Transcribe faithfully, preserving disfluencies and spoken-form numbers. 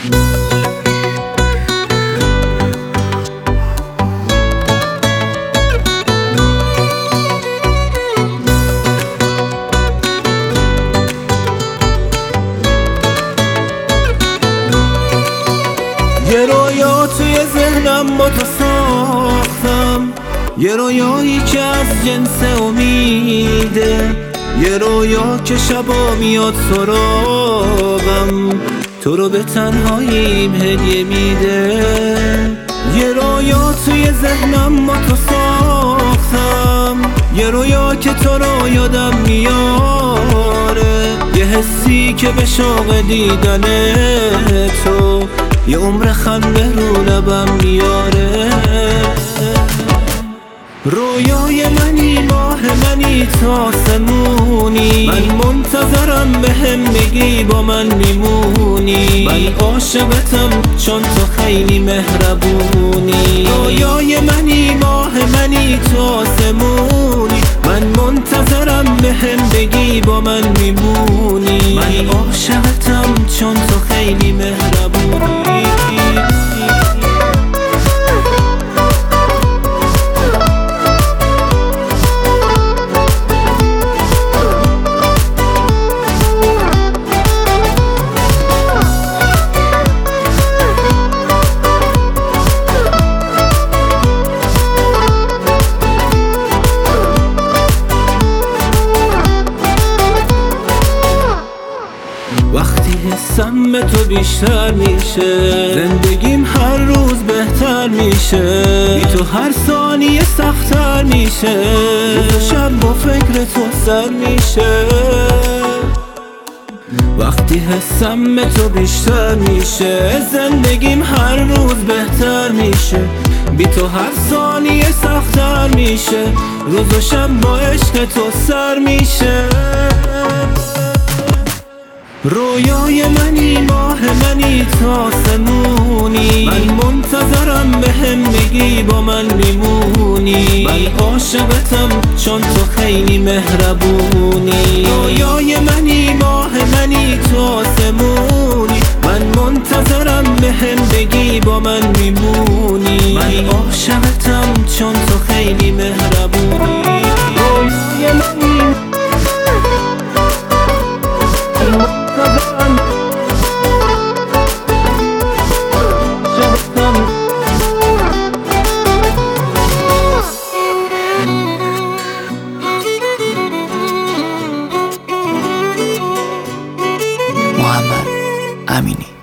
یه رویا توی ذهنم با تو ساختم، یه رویایی که از جنس امیده، یه رویا که شبا میاد سراغم، تو رو به تنهاییم هدیه میده. یه رویا توی ذهنم با تو ساختم، یه رویا که تو رو یادم میاره، یه حسی که به شوق دیدن تو یه عمر خنده رو لبم میاره. رویای منی، ماه منی، تا آسمونی، من منتظرم بهم بگی با من میمونی، من عاشقتم چون تو خیلی مهربونی. رویای منی، ماه منی، تا آسمونی، من منتظرم بهم بگی با من میمونی، من عاشقتم چون تو خیلی مهربونی. وقتی حسم به تو بیشتر میشه، زندگیم هر روز بهتر میشه، بی تو هر ثانیه سخت‌تر میشه، روز و شب با فکر تو سر میشه. وقتی حسم به تو بیشتر میشه، زندگیم هر روز بهتر میشه، بی تو هر ثانیه سخت‌تر میشه، روز و شب با عشق تو سر میشه. رویای منی، ماه منی، تا آسمونی، من منتظرم بهم بگی با من میمونی، من عاشقتم چون تو خیلی مهربونی. رویای منی، ماه منی، تا آسمونی، من منتظرم بهم بگی با من میمونی، من عاشقتم چون تو خیلی مهربونی. رویای منی محمد امینی.